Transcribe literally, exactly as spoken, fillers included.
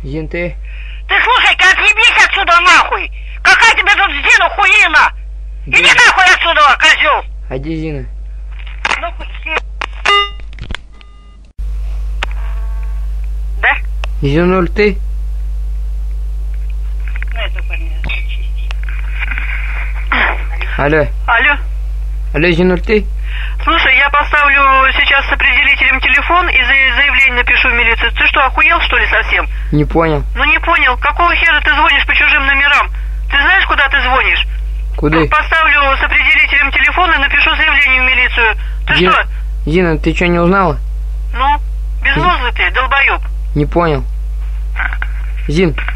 Зин, ты? Ты слушай-ка, отъебись отсюда нахуй! Какая тебе тут Зина хуина? Иди Где? нахуй отсюда, козел! А где Зина? Ну, хуй с ним. Да? Зинуль, ты? Ну, это понятно. Алло. Алло. Алло, Зинуль, ты? Слушай, я поставлю сейчас с определителем телефон и за- заявление напишу в милицию. Ты что, охуел, что ли, совсем? Не понял. Ну не понял, какого хера ты звонишь по чужим номерам? Ты знаешь, куда ты звонишь? Куда? Поставлю с определителем телефон и напишу заявление в милицию. Ты Зин- что? Зина, ты что, не узнала? Ну, безмозглый ты, долбоеб. Не понял. Зин,